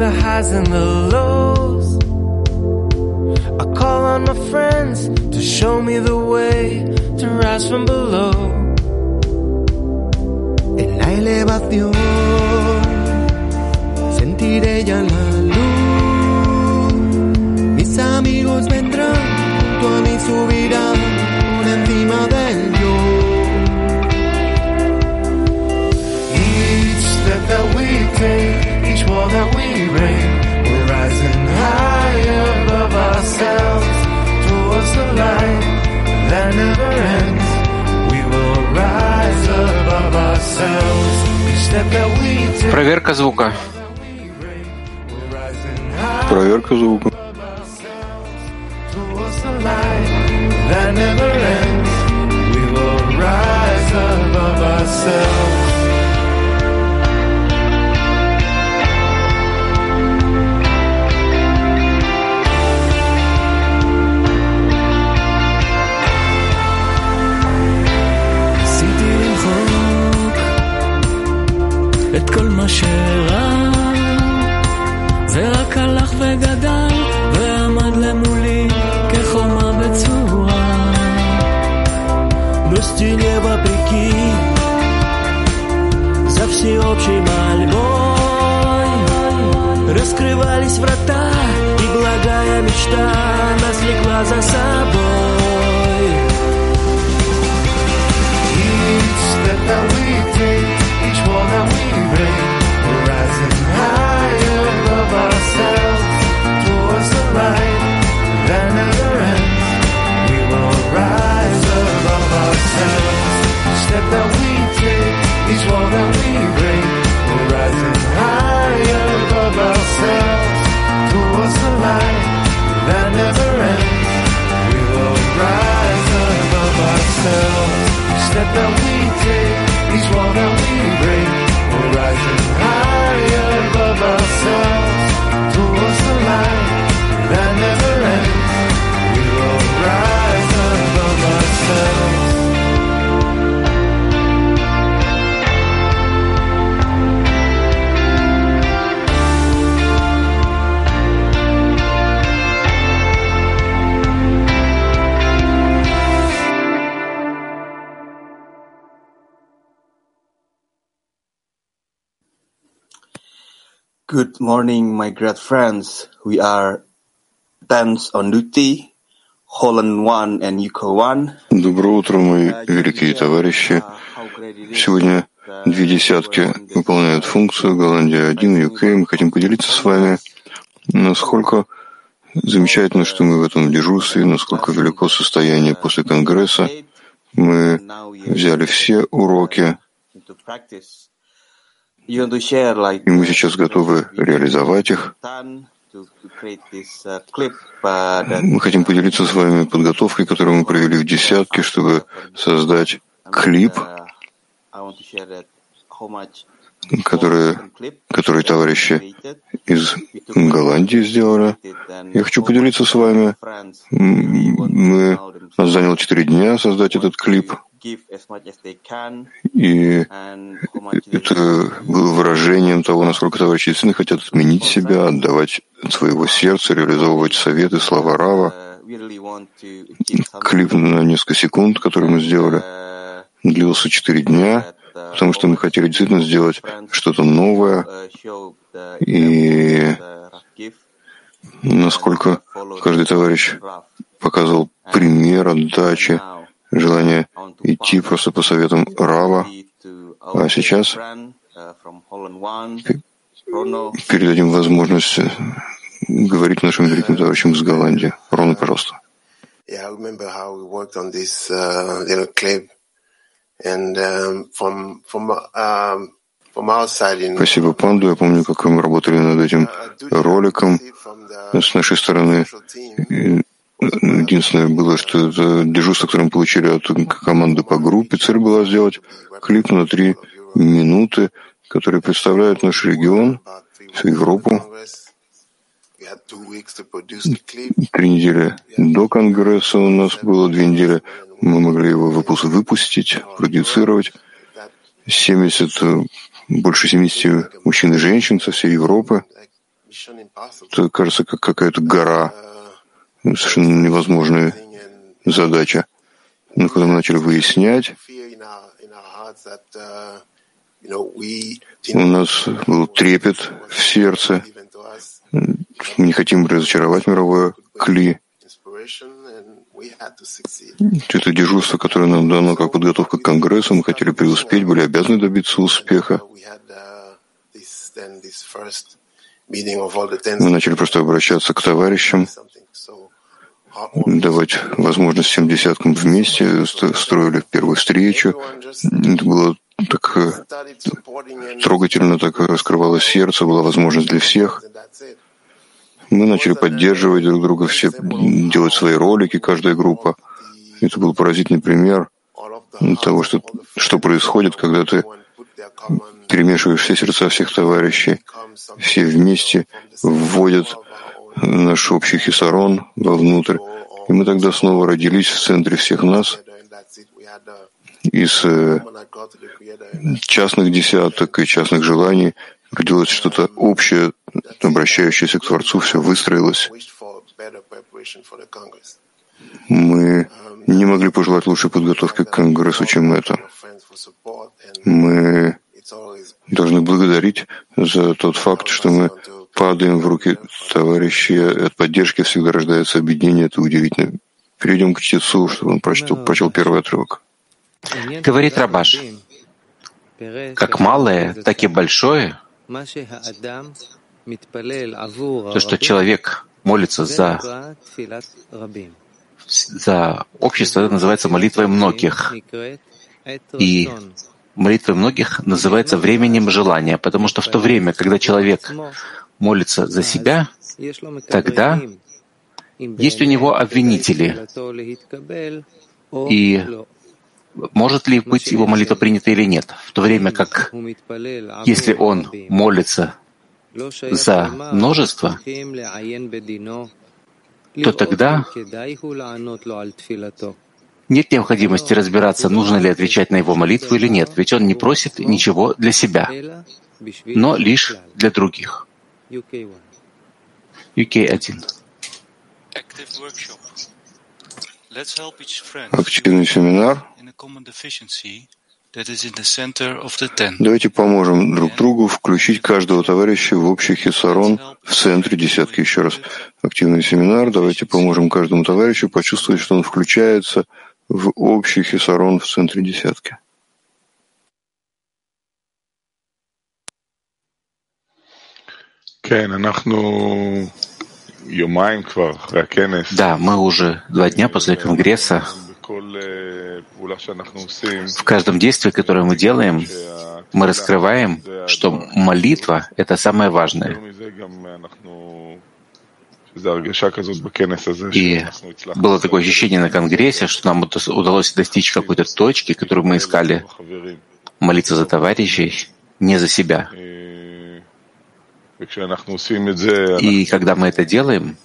the highs and the lows. I call on my friends to show me the way to rise from below. En la elevación sentiré ya la luz. Mis amigos vendrán, junto a mí subirán por encima del yo. Each step that we take, each wall that we break, we're rising higher above ourselves, towards the light that never ends. We will rise above ourselves. Each step that we take. Проверка звука. Проверка звука. Towards the light that never ends. We will rise above ourselves. את כל מה שרע זה רק הלך וגדל ועמד למולי כחומה בצורה. Но стене вопреки за всеобщей мольбой раскрывались врата, и благая мечта нас влекла за собой. Each step that we take, each wall that we break, we're rising higher above ourselves, towards the light that never ends. We will rise above ourselves. Each step that we take, each wall that we break, we're rising higher above ourselves, towards the light that never ends. We will rise above ourselves. Each step that we take, each wall that we break, we're rising higher above ourselves, towards the light that never ends. We will rise above ourselves. Good morning, my great friends. We are Dance on Duty, Holland 1 and Yuko 1. Доброе утро, мои великие товарищи. Сегодня 2 десятки выполняют функцию, Голландия 1, UK. Мы хотим поделиться с вами, насколько замечательно, что мы в этом дежурстве, насколько велико состояние после Конгресса. Мы взяли все уроки, и мы сейчас готовы реализовать их. Мы хотим поделиться с вами подготовкой, которую мы провели в десятке, чтобы создать клип, который товарищи из Голландии сделали. Я хочу поделиться с вами. Нас заняло 4 дня создать этот клип. И это было выражением того, насколько товарищи действительно хотят изменить себя, отдавать от своего сердца, реализовывать советы, слова Рава. Клип на несколько секунд, который мы сделали, длился 4 дня, потому что мы хотели действительно сделать что-то новое. И насколько каждый товарищ показывал пример отдачи, желание идти просто по советам Рава. А сейчас передадим возможность говорить нашим великим товарищам из Голландии. Рона, пожалуйста. Спасибо, Панду. Я помню, как мы работали над этим роликом с нашей стороны. Единственное было, что это дежурство, которое мы получили от команды по группе. Цель была сделать клип на 3 минуты, который представляет наш регион, всю Европу. 3 недели до Конгресса у нас было, 2 недели мы могли его выпустить, продюцировать. Больше 70 мужчин и женщин со всей Европы. это кажется как какая-то гора, совершенно невозможная задача. Но когда мы начали выяснять, у нас был трепет в сердце. Мы не хотим разочаровать мировое кли. Это дежурство, которое нам дано как подготовка к Конгрессу. Мы хотели преуспеть, были обязаны добиться успеха. Мы начали просто обращаться к товарищам, давать возможность всем десяткам вместе, строили первую встречу. Это было так трогательно, так раскрывалось сердце, была возможность для всех. Мы начали поддерживать друг друга, все делать свои ролики, каждая группа. Это был поразительный пример того, что происходит, когда ты перемешиваешь все сердца всех товарищей, все вместе вводят наш общий хисарон вовнутрь. И мы тогда снова родились в центре всех нас. Из частных десяток и частных желаний родилось что-то общее, обращающееся к Творцу, все выстроилось. Мы не могли пожелать лучшей подготовки к Конгрессу, чем это. Мы должны благодарить за тот факт, что мы падаем в руки товарищей. От поддержки всегда рождается объединение. Это удивительно. Перейдем к чтецу, чтобы он прочел первый отрывок. Говорит Рабаш, как малое, так и большое, то, что человек молится за общество, это называется молитвой многих. И молитвой многих называется временем желания, потому что в то время, когда человек молится за себя, тогда есть у него обвинители. И может ли быть его молитва принята или нет? В то время как, если он молится за множество, то тогда нет необходимости разбираться, нужно ли отвечать на его молитву или нет, ведь он не просит ничего для себя, но лишь для других. UK1. Активный семинар. Давайте поможем друг другу включить каждого товарища в общий хисарон в центре десятки. Еще раз. Активный семинар. Давайте поможем каждому товарищу почувствовать, что он включается в общий хисарон в центре десятки. Да, мы уже 2 дня после Конгресса. В каждом действии, которое мы делаем, мы раскрываем, что молитва — это самое важное. И было такое ощущение на Конгрессе, что нам удалось достичь какой-то точки, которую мы искали, молиться за товарищей, не за себя. И когда мы это делаем,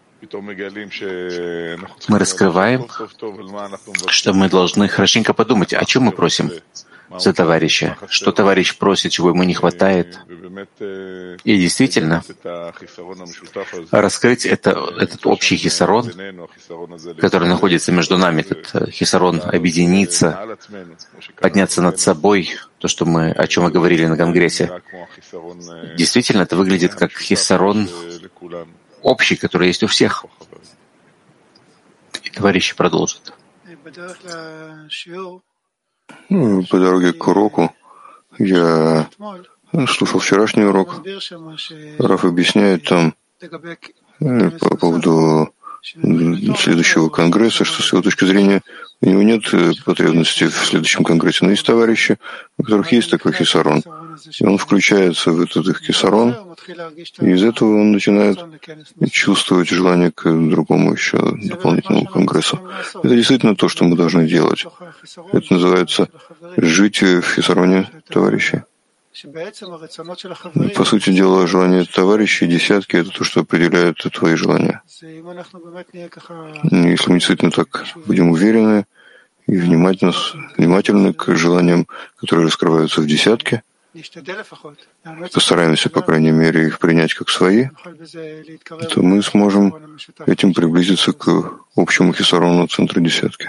мы раскрываем, что мы должны хорошенько подумать, о чем мы просим за товарища, что товарищ просит, чего ему не хватает. И действительно, раскрыть этот общий хисарон, который находится между нами, этот хисарон объединиться, подняться над собой, то, о чем мы говорили на Конгрессе. Действительно, это выглядит как хисарон общий, который есть у всех. И товарищи продолжат. По дороге к уроку я слушал вчерашний урок. Раф объясняет там по поводу следующего конгресса, что с его точки зрения у него нет потребности в следующем конгрессе, но есть товарищи, у которых есть такой хисарон. И он включается в этот их хисарон, и из этого он начинает чувствовать желание к другому еще дополнительному конгрессу. Это действительно то, что мы должны делать. Это называется жить в хисароне товарищей. По сути дела, желание товарищей, десятки — это то, что определяет твои желания. Если мы действительно так будем уверены и внимательны к желаниям, которые раскрываются в десятке, постараемся, по крайней мере, их принять как свои, то мы сможем этим приблизиться к общему хисарону центра десятки.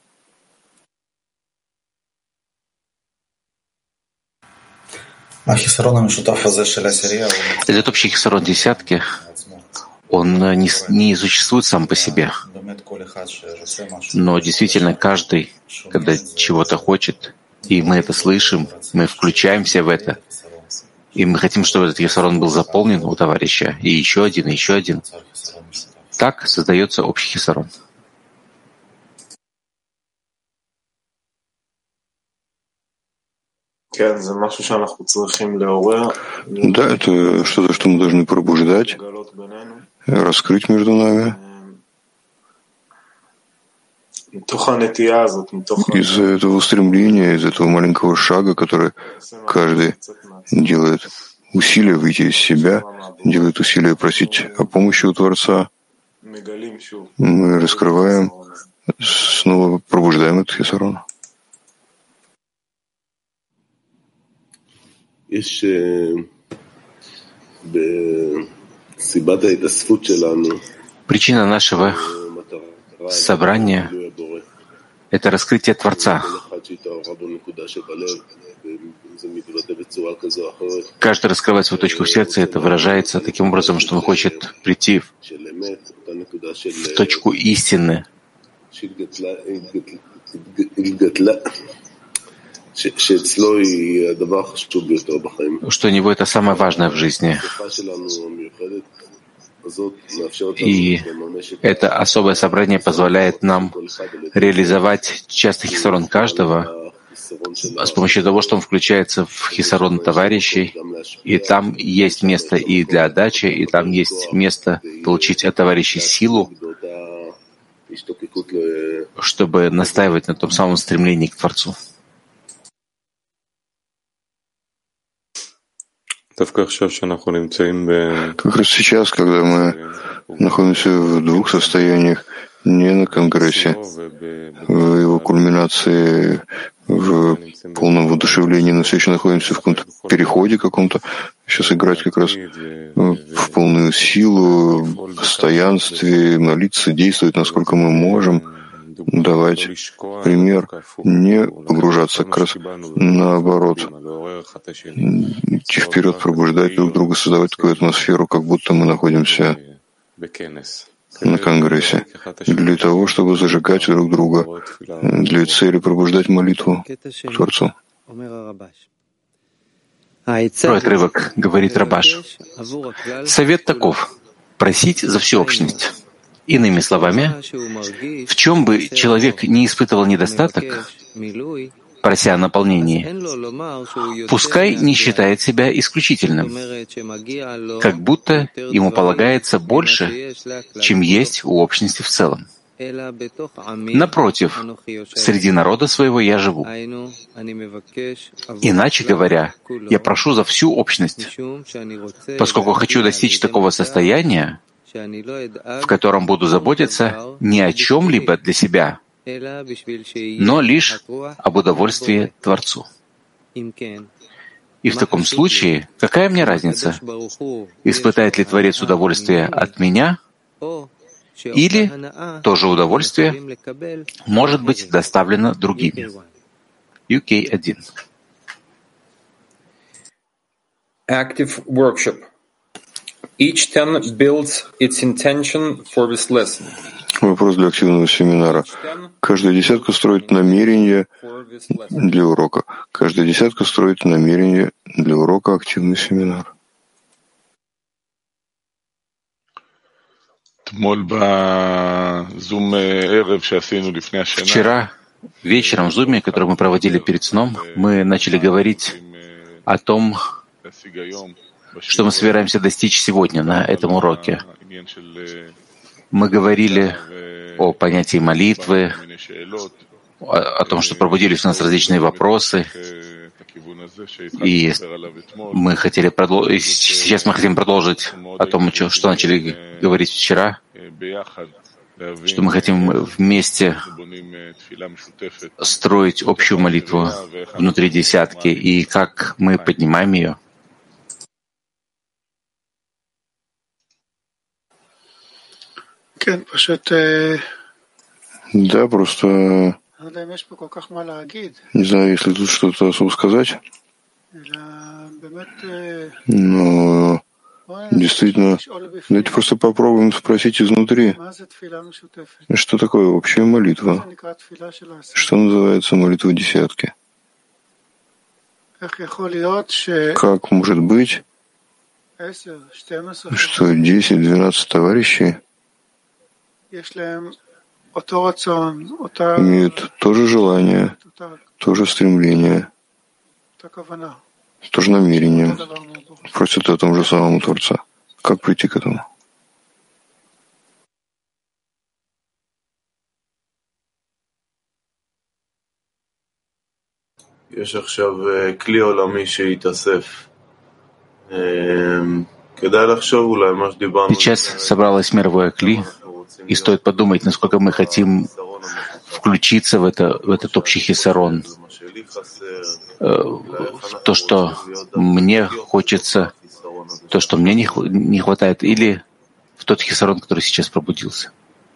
Этот общий хисарон десятки, он не существует сам по себе. Но действительно каждый, когда чего-то хочет, и мы это слышим, мы включаемся в это, и мы хотим, чтобы этот хисарон был заполнен у товарища, и еще один, и еще один. Так создается общий хисарон. Да, это что-то, что мы должны пробуждать, раскрыть между нами. Из этого устремления, из этого маленького шага, который каждый делает усилия выйти из себя, делает усилия просить о помощи у Творца, мы раскрываем, снова пробуждаем этот хисарон. Причина нашего собрания — это раскрытие Творца. Каждый раскрывает свою точку в сердце, это выражается таким образом, что он хочет прийти в точку истины, что у него это самое важное в жизни. И это особое собрание позволяет нам реализовать частный хисарон каждого с помощью того, что он включается в хисарон товарищей, и там есть место и для отдачи, и там есть место получить от товарищей силу, чтобы настаивать на том самом стремлении к Творцу. Как раз сейчас, когда мы находимся в двух состояниях, не на Конгрессе, в его кульминации, в полном воодушевлении, но все еще находимся в каком-то переходе каком-то, сейчас играть как раз в полную силу, в постоянстве, молиться, действовать, насколько мы можем, давать пример, не погружаться, как раз наоборот, идти вперед, пробуждать друг друга, создавать такую атмосферу, как будто мы находимся на Конгрессе, для того, чтобы зажигать друг друга, для цели пробуждать молитву к Творцу. Второй отрывок говорит Рабаш. Совет таков — просить за всеобщность. Иными словами, в чем бы человек не испытывал недостаток, прося о наполнении, пускай не считает себя исключительным, как будто ему полагается больше, чем есть у общности в целом. Напротив, среди народа своего я живу. Иначе говоря, я прошу за всю общность, поскольку хочу достичь такого состояния, в котором буду заботиться не о чем-либо для себя, но лишь об удовольствии Творцу. И в таком случае, какая мне разница, испытает ли Творец удовольствие от меня, или то же удовольствие может быть доставлено другими. UK1. Active workshop. Each 10 builds its intention for this lesson. Вопрос для активного семинара. Каждая десятка строит намерение для урока. Каждая десятка строит намерение для урока «Активный семинар». Вчера вечером в Зуме, который мы проводили перед сном, мы начали говорить о том, что мы собираемся достичь сегодня на этом уроке. Мы говорили о понятии молитвы, о том, что пробудились у нас различные вопросы, и мы хотели сейчас мы хотим продолжить о том, что начали говорить вчера, что мы хотим вместе строить общую молитву внутри десятки, и как мы поднимаем ее. Да, просто не знаю, если тут что-то особо сказать, но действительно, давайте просто попробуем спросить изнутри, что такое общая молитва, что называется молитва десятки. Как может быть, что 10-12 товарищей имеют то же желание, то же стремление, то же намерение, просят о том же самом Творца. Как прийти к этому? Сейчас собралось мировое кли, и стоит подумать, насколько мы хотим включиться в этот общий хисарон, в то, что мне хочется, то, что мне не хватает, или в тот хисарон, который сейчас пробудился.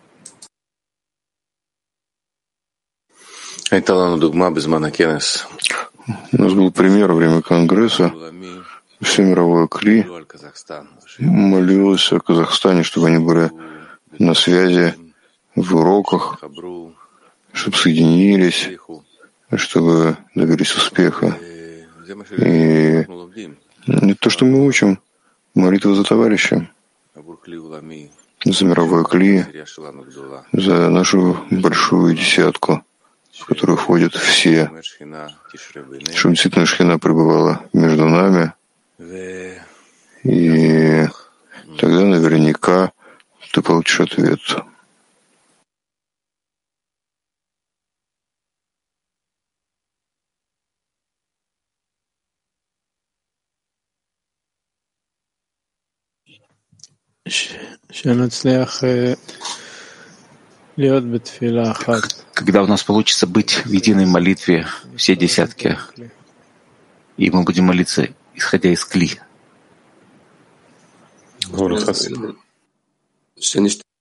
У нас был пример во время Конгресса. Все мировое кли молилось о Казахстане, чтобы они были на связи в уроках, чтобы соединились, чтобы добились успеха. И это то, что мы учим. Молитва за товарища, за мировое кли, за нашу большую десятку, в которую входят все, чтобы действительно Шхина пребывала между нами, и тогда наверняка ты получишь ответ. Когда у нас получится быть в единой молитве, все десятки, и мы будем молиться, исходя из кли.